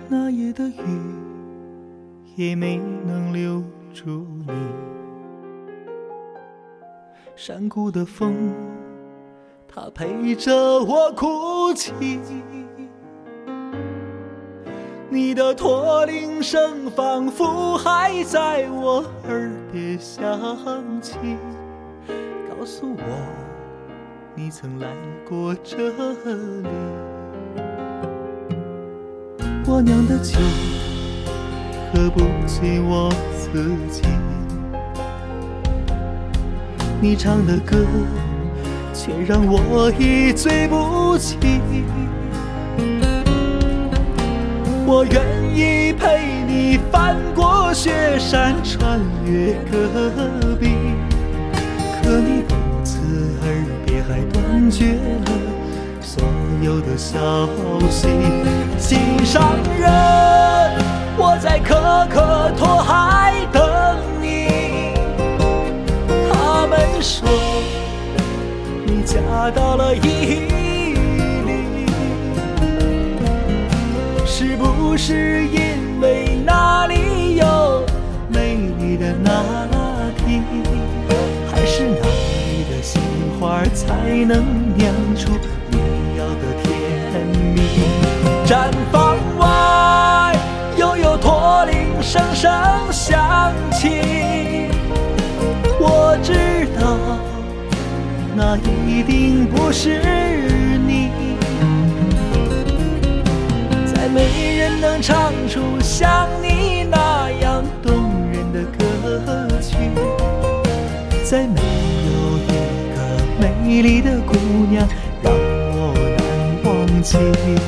那夜的雨也没能留住你，山谷的风它陪着我哭泣，你的驼铃声仿佛还在我耳边响起，告诉我你曾来过这里。我酿的酒喝不醉我自己，你唱的歌却让我一醉不起，我愿意陪你翻过雪山穿越戈壁，可你不辞而别还断绝了所有的消息。心上人，我在可可托海等你，他们说你嫁到了伊犁，是不是因为那里有美丽的那拉提，还是那里的杏花才能酿出你要的甜蜜？毡房外又有驼铃声声响起，我知道那一定不是你，再没人能唱出像你那样动人的歌曲，再没有一个美丽的姑娘让我难忘记。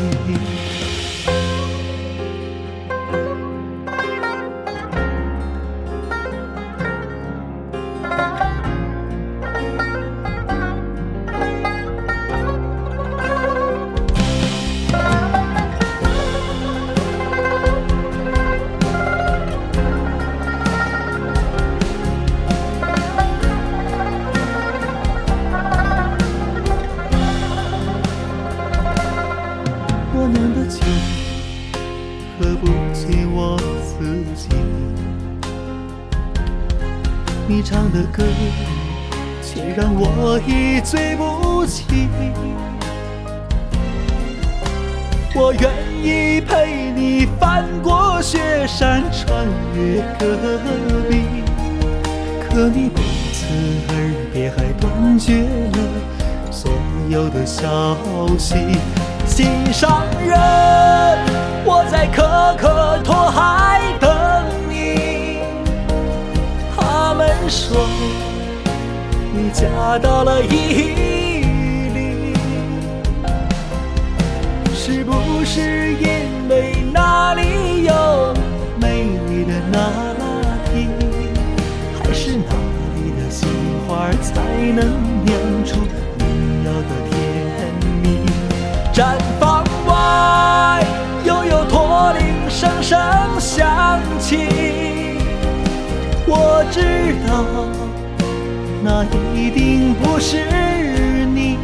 我酿的酒喝不醉我自己，你唱的歌却让我一醉不起，我愿意陪你翻过雪山穿越戈壁，可你不辞而别还断绝了所有的消息。心上人，我在可可托海等你，他们说你嫁到了伊犁，是不是因为那里有美丽的那拉提，还是那里的杏花才能酿出你要的甜蜜？毡房外又有驼铃声声响起，我知道那一定不是你，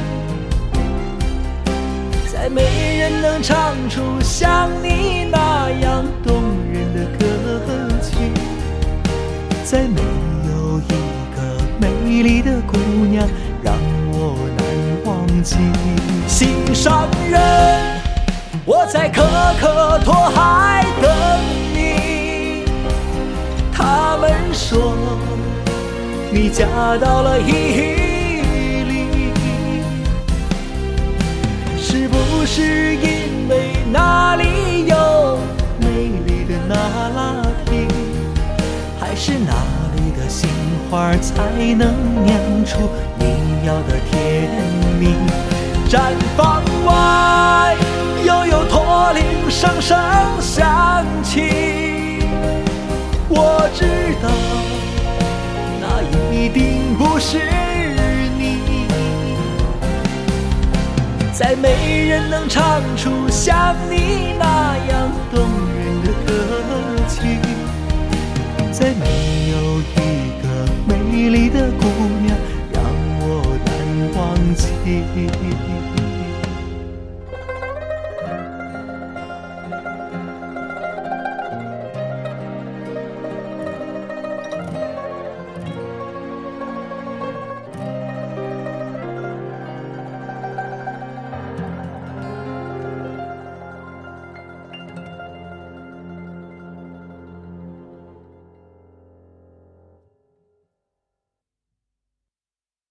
再没人能唱出像你那样动人的歌曲，再没有一个美丽的姑娘让我难忘记。心上人，我在可可托海等你，他们说你嫁到了伊犁，是不是因为那里有美丽的那拉提，还是那里的杏花才能酿出你要的甜蜜？毡房外又有驼铃声声响起，我知道那一定不是你，再没人能唱出像你那